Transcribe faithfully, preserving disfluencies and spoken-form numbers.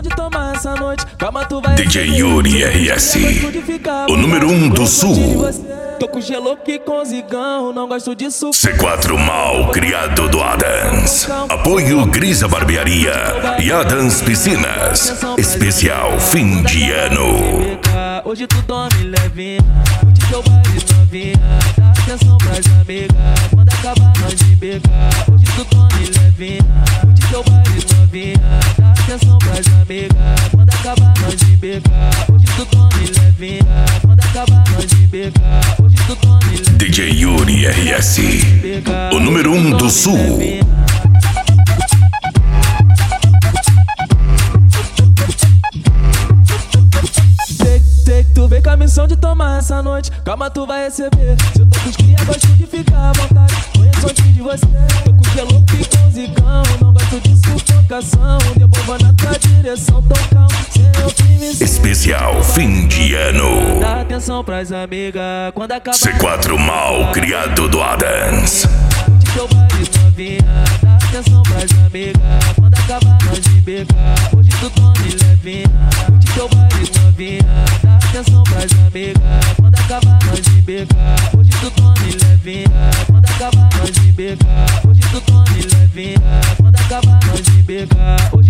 missão de tomar essa noite. Calma, tu vai D J Yuri R S, o número um do sul. Tô com gelo que com zigão, não gosto disso. C quatro Mal criado do Adams. Apoio Grisa Barbearia e Adams Piscinas. Especial fim de ano. Hoje tu dorme levinha, hoje teu baile novinha. Dá atenção pras amigas, quando acabar nós de becar. Hoje tu dorme levinha, hoje teu baile novinha. Dá atenção pras amigas, quando acabar nós de becar. Hoje tu dorme levinha, quando acabar nós de becar. Hoje tu dorme levinha. D J Yuri R S, o número um do sul. Tu vem com a missão de tomar essa noite, calma, tu vai receber. Se eu tô com os cria, gosto de ficar à vontade. Conheço antes de você. Tô com gelo que com zigão, não gosto de sufocação. Depois vou na tua direção, tão calmo, sem oprimição. Especial fim de ano. Dá atenção pras amigas, quando acabar. C quatro Mal criado do Adams. Teu baile novinha, dá atenção pras amigas, quando acabar nós de becar. Hoje tu dorme levinha, hoje teu baile novinha. Dá atenção pras amigas, quando acabar nós de becar. Hoje tu dorme levinha, quando acabar nós de becar. Hoje tu dorme levinha, quando acabar nós de becar.